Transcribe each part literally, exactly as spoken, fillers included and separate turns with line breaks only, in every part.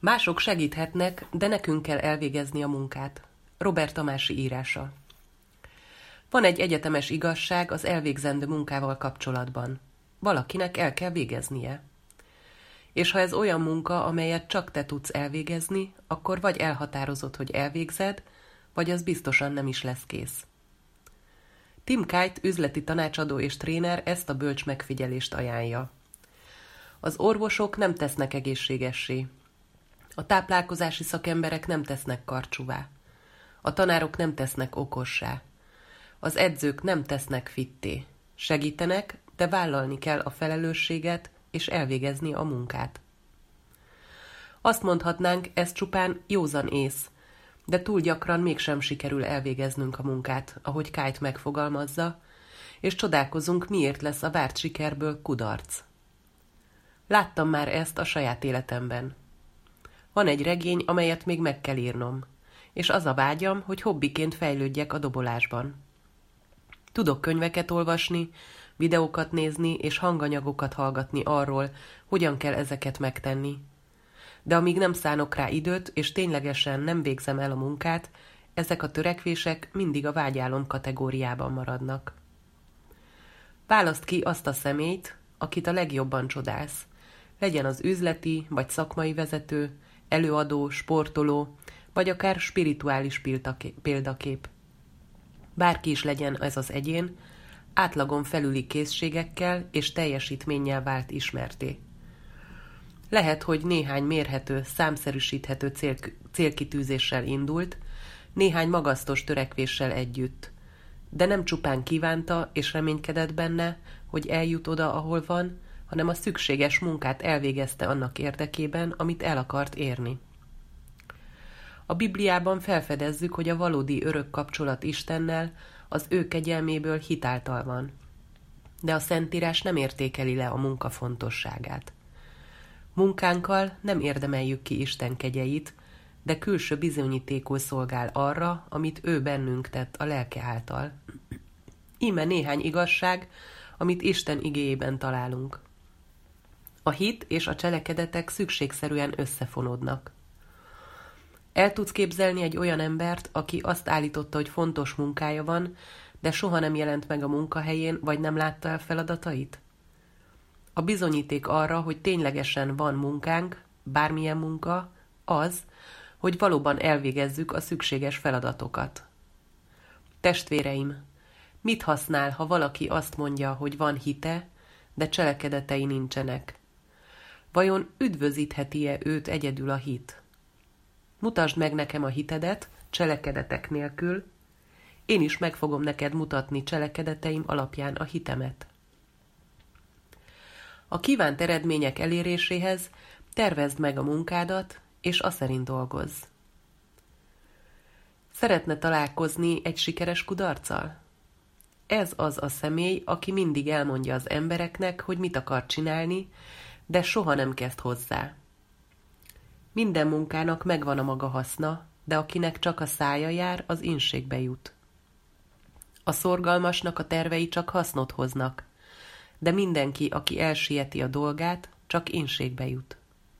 Mások segíthetnek, de nekünk kell elvégezni a munkát. Róbert Tamási írása. Van egy egyetemes igazság az elvégzendő munkával kapcsolatban. Valakinek el kell végeznie. És ha ez olyan munka, amelyet csak te tudsz elvégezni, akkor vagy elhatározod, hogy elvégzed, vagy az biztosan nem is lesz kész. Tim Kite, üzleti tanácsadó és tréner ezt a bölcs megfigyelést ajánlja. Az orvosok nem tesznek egészségessé. A táplálkozási szakemberek nem tesznek karcsúvá. A tanárok nem tesznek okossá. Az edzők nem tesznek fitté. Segítenek, de vállalni kell a felelősséget és elvégezni a munkát. Azt mondhatnánk, ez csupán józan ész, de túl gyakran mégsem sikerül elvégeznünk a munkát, ahogy Kite megfogalmazza, és csodálkozunk, miért lesz a várt sikerből kudarc. Láttam már ezt a saját életemben. Van egy regény, amelyet még meg kell írnom, és az a vágyam, hogy hobbiként fejlődjek a dobolásban. Tudok könyveket olvasni, videókat nézni és hanganyagokat hallgatni arról, hogyan kell ezeket megtenni. De amíg nem szánok rá időt, és ténylegesen nem végzem el a munkát, ezek a törekvések mindig a vágyálom kategóriában maradnak. Válaszd ki azt a személyt, akit a legjobban csodálsz. Legyen az üzleti vagy szakmai vezető, előadó, sportoló, vagy akár spirituális példakép. Bárki is legyen ez az egyén, átlagon felüli készségekkel és teljesítménnyel vált ismerté. Lehet, hogy néhány mérhető, számszerűsíthető cél, célkitűzéssel indult, néhány magasztos törekvéssel együtt, de nem csupán kívánta és reménykedett benne, hogy eljut oda, ahol van, hanem a szükséges munkát elvégezte annak érdekében, amit el akart érni. A Bibliában felfedezzük, hogy a valódi örök kapcsolat Istennel az ő kegyelméből hitáltal van. De a Szentírás nem értékeli le a munka fontosságát. Munkánkkal nem érdemeljük ki Isten kegyeit, de külső bizonyítékul szolgál arra, amit ő bennünk tett a lelke által. Íme néhány igazság, amit Isten igéjében találunk. A hit és a cselekedetek szükségszerűen összefonódnak. El tudsz képzelni egy olyan embert, aki azt állította, hogy fontos munkája van, de soha nem jelent meg a munkahelyén, vagy nem látta el feladatait? A bizonyíték arra, hogy ténylegesen van munkánk, bármilyen munka, az, hogy valóban elvégezzük a szükséges feladatokat. Testvéreim, mit használ, ha valaki azt mondja, hogy van hite, de cselekedetei nincsenek? Vajon üdvözítheti-e őt egyedül a hit? Mutasd meg nekem a hitedet, cselekedetek nélkül, én is meg fogom neked mutatni cselekedeteim alapján a hitemet. A kívánt eredmények eléréséhez tervezd meg a munkádat, és aszerint dolgozz. Szeretne találkozni egy sikeres kudarccal? Ez az a személy, aki mindig elmondja az embereknek, hogy mit akar csinálni, de soha nem kezd hozzá. Minden munkának megvan a maga haszna, de akinek csak a szája jár, az ínségbe jut. A szorgalmasnak a tervei csak hasznot hoznak, de mindenki, aki elsieti a dolgát, csak ínségbe jut.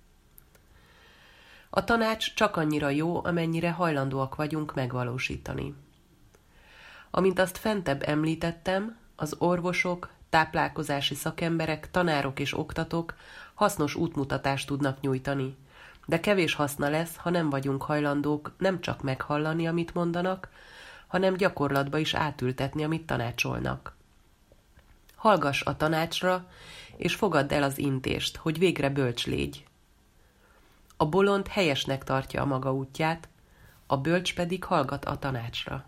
A tanács csak annyira jó, amennyire hajlandóak vagyunk megvalósítani. Amint azt fentebb említettem, az orvosok, táplálkozási szakemberek, tanárok és oktatók hasznos útmutatást tudnak nyújtani, de kevés haszna lesz, ha nem vagyunk hajlandók nem csak meghallani, amit mondanak, hanem gyakorlatba is átültetni, amit tanácsolnak. Hallgass a tanácsra, és fogadd el az intést, hogy végre bölcs légy. A bolond helyesnek tartja a maga útját, a bölcs pedig hallgat a tanácsra.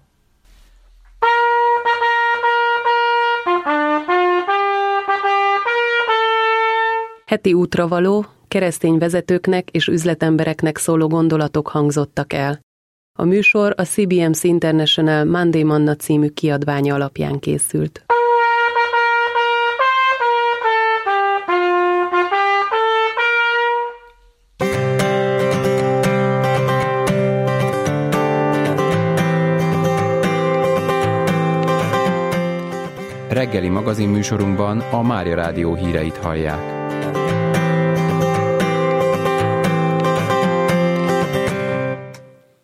Heti útravaló, keresztény vezetőknek és üzletembereknek szóló gondolatok hangzottak el. A műsor a cé bé em cé International Monday Manna című kiadványa alapján készült.
Reggeli magazinműsorunkban a Mária Rádió híreit hallják.